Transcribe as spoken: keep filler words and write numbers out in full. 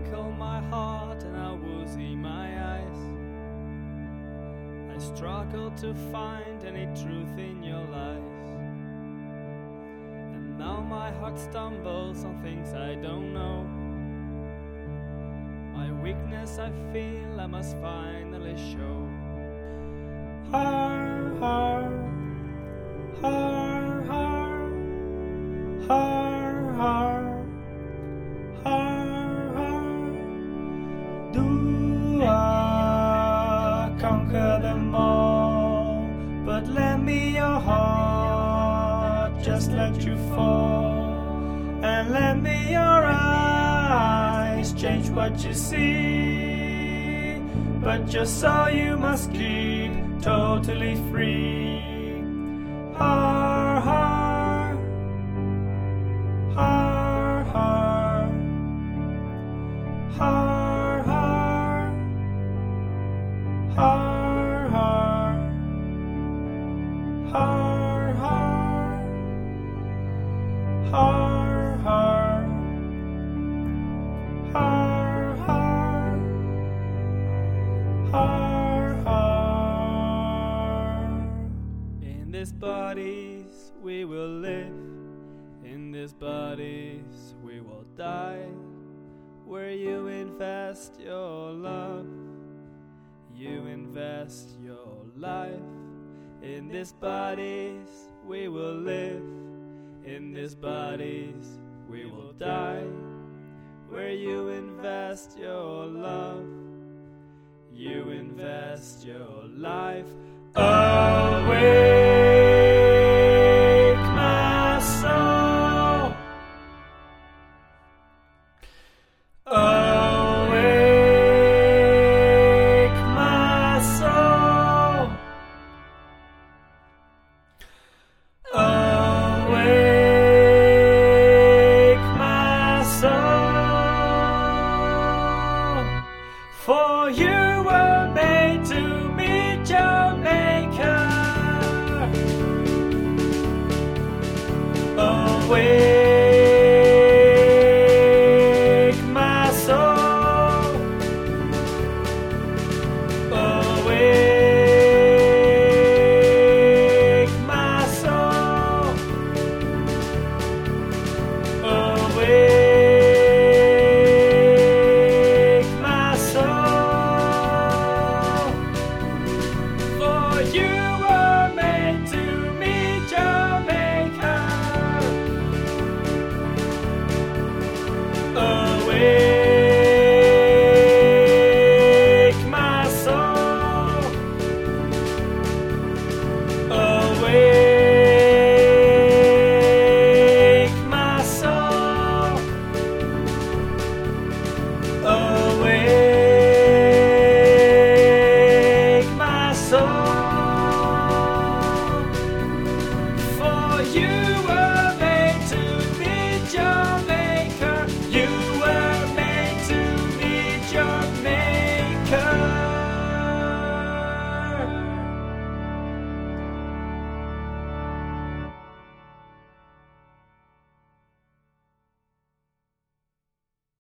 twinkle my heart and how woozy my eyes. I struggle to find any truth in your lies. And now my heart stumbles on things I don't know. My weakness I feel I must finally show. Har, har, har, har, har, har, har, har. Do I conquer them all? But lend me your heart, just let you fall. And lend me your eyes, change what you see. But your soul you must keep totally free. Har, har, har, har, har, har, har, har, har, har, har, har, har, har, har, har. In these bodies we will live, in these bodies we will die. Where you invest your love, you invest your life. In these bodies we will live, in these bodies we will die. Where you invest your love, you invest your life away.